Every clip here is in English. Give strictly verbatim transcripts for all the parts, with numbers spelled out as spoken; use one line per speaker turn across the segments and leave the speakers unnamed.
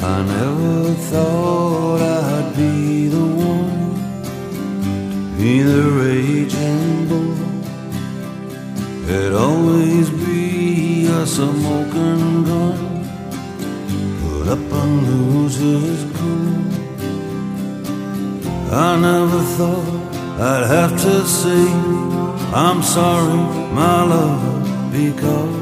I never thought I'd be the one, be the raging bull. It'd always be a smoking gun, put up and lose his cool. I never thought I'd have to say I'm sorry, my love, because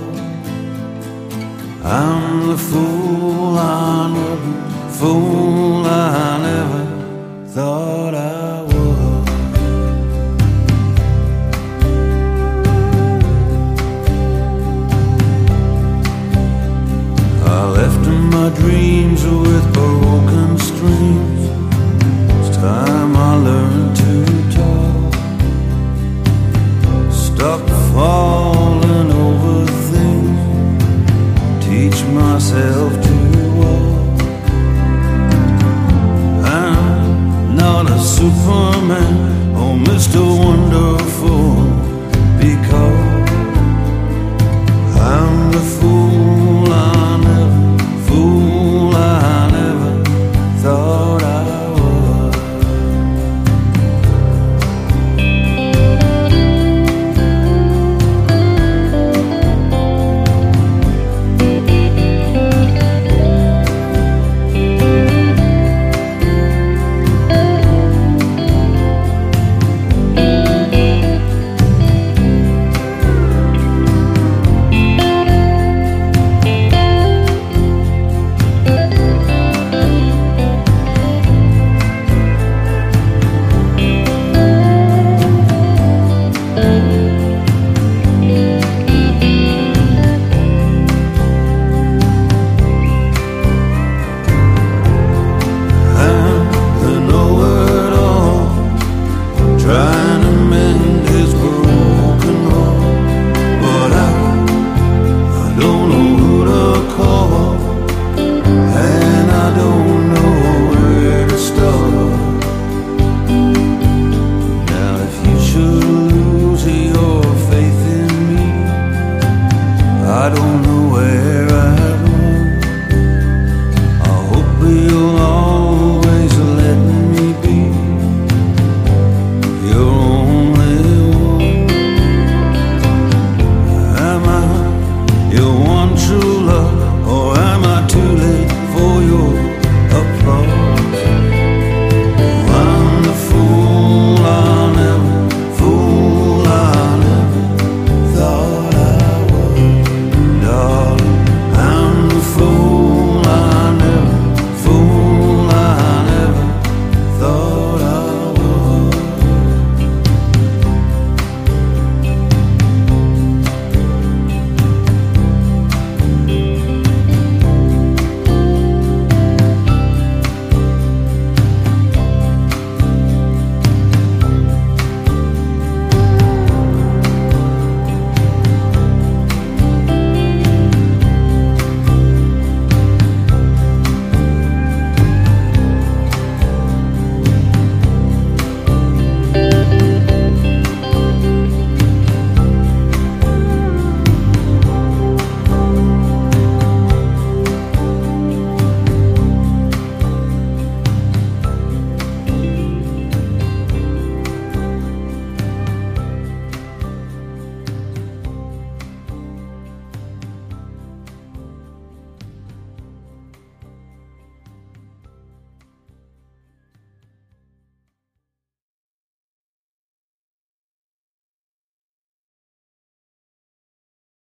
I'm the fool I never, fool I never thought I was. I left in my dreams with broken strings. It's time I learned to talk. Stop falling over things, teach myself to walk. I'm not a Superman or Mister Wonderful, because I'm the fool I never, fool I never thought I was. Trying to mend his broken heart, but I, I don't know who to call, and I don't know where to start. Now if you should lose your faith in me, I don't know where I'd run. I hope you'll always let me be your only one. Am I your one true love, or am